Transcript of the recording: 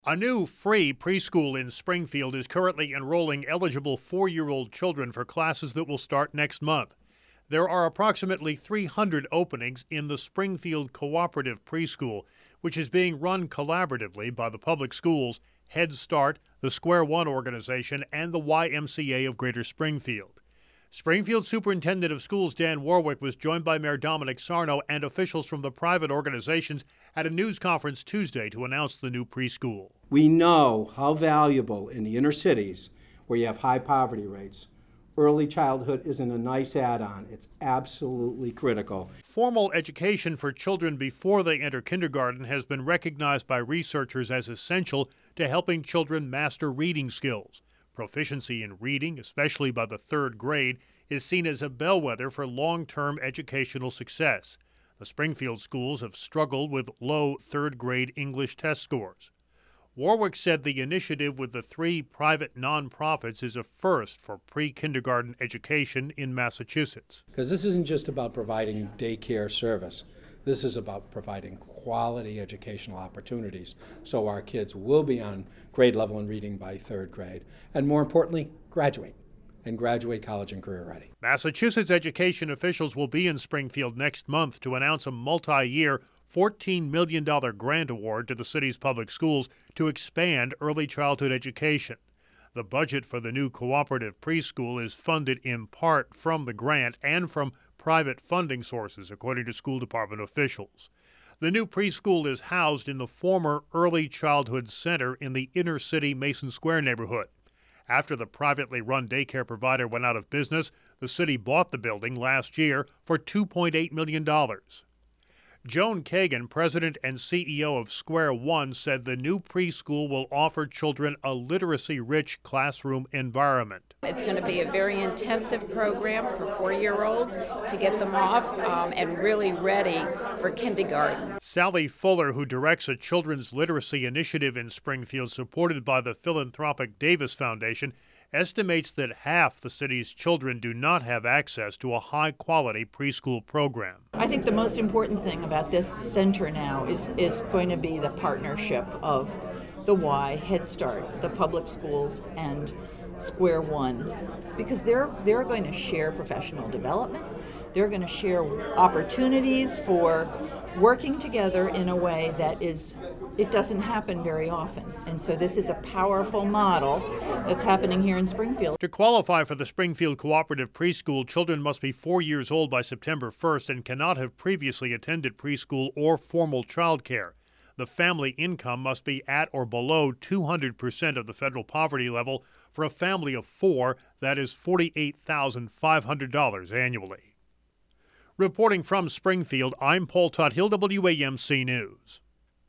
A new free preschool in Springfield is currently enrolling eligible 4-year-old children for classes that will start next month. There are approximately 300 openings in the Springfield Cooperative Preschool, which is being run collaboratively by the public schools, Head Start, the Square One organization, and the YMCA of Greater Springfield. Springfield Superintendent of Schools Dan Warwick was joined by Mayor Dominic Sarno and officials from the private organizations at a news conference Tuesday to announce the new preschool. We know how valuable in the inner cities, where you have high poverty rates, early childhood isn't a nice add-on. It's absolutely critical. Formal education for children before they enter kindergarten has been recognized by researchers as essential to helping children master reading skills. Proficiency in reading, especially by the third grade, is seen as a bellwether for long-term educational success. The Springfield schools have struggled with low third-grade English test scores. Warwick said the initiative with the 3 private nonprofits is a first for pre-kindergarten education in Massachusetts. Because this isn't just about providing daycare service. This is about providing quality educational opportunities so our kids will be on grade level in reading by third grade, and more importantly, graduate college and career ready. Massachusetts education officials will be in Springfield next month to announce a multi-year $14 million grant award to the city's public schools to expand early childhood education. The budget for the new cooperative preschool is funded in part from the grant and from private funding sources, according to school department officials. The new preschool is housed in the former Early Childhood Center in the inner city Mason Square neighborhood. After the privately run daycare provider went out of business, the city bought the building last year for $2.8 million. Joan Kagan, president and CEO of Square One, said the new preschool will offer children a literacy-rich classroom environment. It's going to be a very intensive program for 4-year-olds to get them off and really ready for kindergarten. Sally Fuller, who directs a children's literacy initiative in Springfield supported by the philanthropic Davis Foundation, estimates that half the city's children do not have access to a high-quality preschool program. I think the most important thing about this center now is going to be the partnership of the Y, Head Start, the public schools, and Square One, because they're going to share professional development. They're going to share opportunities for working together in a way that it doesn't happen very often. And so this is a powerful model that's happening here in Springfield. To qualify for the Springfield Cooperative Preschool, children must be 4 years old by September 1st and cannot have previously attended preschool or formal child care. The family income must be at or below 200% of the federal poverty level. For a family of 4, that is $48,500 annually. Reporting from Springfield, I'm Paul Tuthill, WAMC News.